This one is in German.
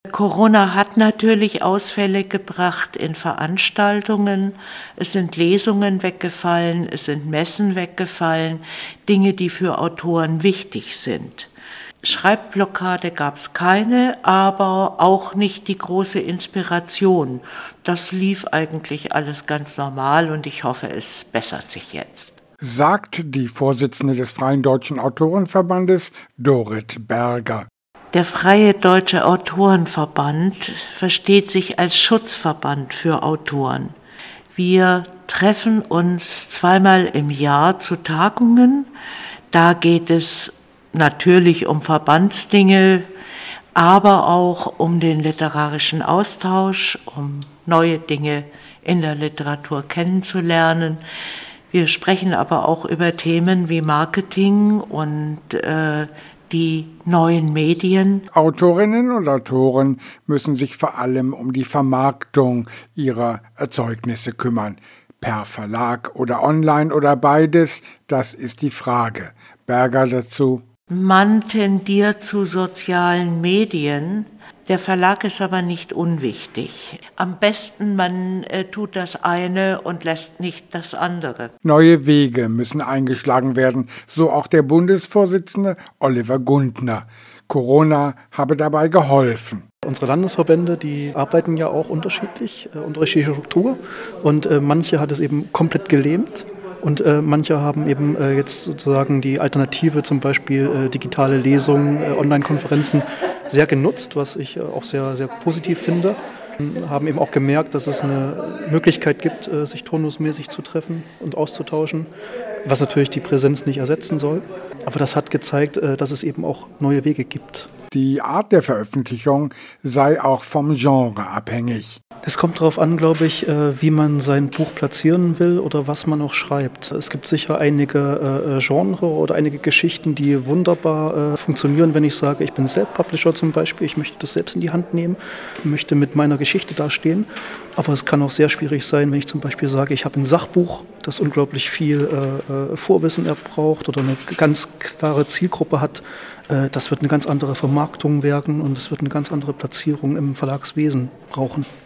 Corona hat natürlich Ausfälle gebracht in Veranstaltungen. Es sind Lesungen weggefallen, es sind Messen weggefallen, Dinge, die für Autoren wichtig sind. Schreibblockade gab es keine, aber auch nicht die große Inspiration. Das lief eigentlich alles ganz normal und ich hoffe, es bessert sich jetzt. Sagt die Vorsitzende des Freien Deutschen Autorenverbandes, Dorit Berger. Der Freie Deutsche Autorenverband versteht sich als Schutzverband für Autoren. Wir treffen uns 2-mal im Jahr zu Tagungen. Da geht es natürlich um Verbandsdinge, aber auch um den literarischen Austausch, um neue Dinge in der Literatur kennenzulernen. Wir sprechen aber auch über Themen wie Marketing und die neuen Medien. Autorinnen und Autoren müssen sich vor allem um die Vermarktung ihrer Erzeugnisse kümmern. Per Verlag oder online oder beides, das ist die Frage. Berger dazu. Man tendiert zu sozialen Medien. Der Verlag ist aber nicht unwichtig. Am besten, man tut das eine und lässt nicht das andere. Neue Wege müssen eingeschlagen werden, so auch der Bundesvorsitzende Oliver Gundner. Corona habe dabei geholfen. Unsere Landesverbände, die arbeiten ja auch unterschiedliche Struktur und manche hat es eben komplett gelähmt. Und manche haben eben jetzt sozusagen die Alternative, zum Beispiel digitale Lesungen, Online-Konferenzen, sehr genutzt, was ich auch sehr, sehr positiv finde. Haben eben auch gemerkt, dass es eine Möglichkeit gibt, sich turnusmäßig zu treffen und auszutauschen, was natürlich die Präsenz nicht ersetzen soll. Aber das hat gezeigt, dass es eben auch neue Wege gibt. Die Art der Veröffentlichung sei auch vom Genre abhängig. Es kommt darauf an, glaube ich, wie man sein Buch platzieren will oder was man auch schreibt. Es gibt sicher einige Genre oder einige Geschichten, die wunderbar funktionieren, wenn ich sage, ich bin Self-Publisher zum Beispiel, ich möchte das selbst in die Hand nehmen, möchte mit meiner Geschichte dastehen. Aber es kann auch sehr schwierig sein, wenn ich zum Beispiel sage, ich habe ein Sachbuch, das unglaublich viel Vorwissen braucht oder eine ganz klare Zielgruppe hat. Das wird eine ganz andere Vermarktung werden und es wird eine ganz andere Platzierung im Verlagswesen brauchen.